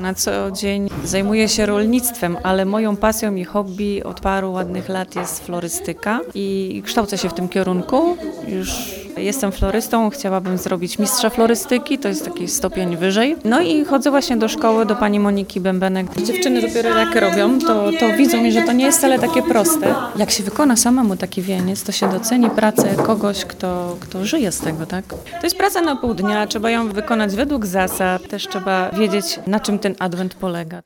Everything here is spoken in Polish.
Na co dzień zajmuję się rolnictwem, ale moją pasją i hobby od paru ładnych lat jest florystyka i kształcę się w tym kierunku. Już jestem florystą, chciałabym zrobić mistrza florystyki, to jest taki stopień wyżej. No i chodzę właśnie do szkoły, do pani Moniki Bębenek. Dziewczyny dopiero jak robią, to widzą, że to nie jest wcale takie proste. Jak się wykona samemu taki wieniec, to się doceni pracę kogoś, kto żyje z tego, tak? To jest praca na pół dnia, trzeba ją wykonać według zasad, też trzeba wiedzieć, na czym ten adwent polega.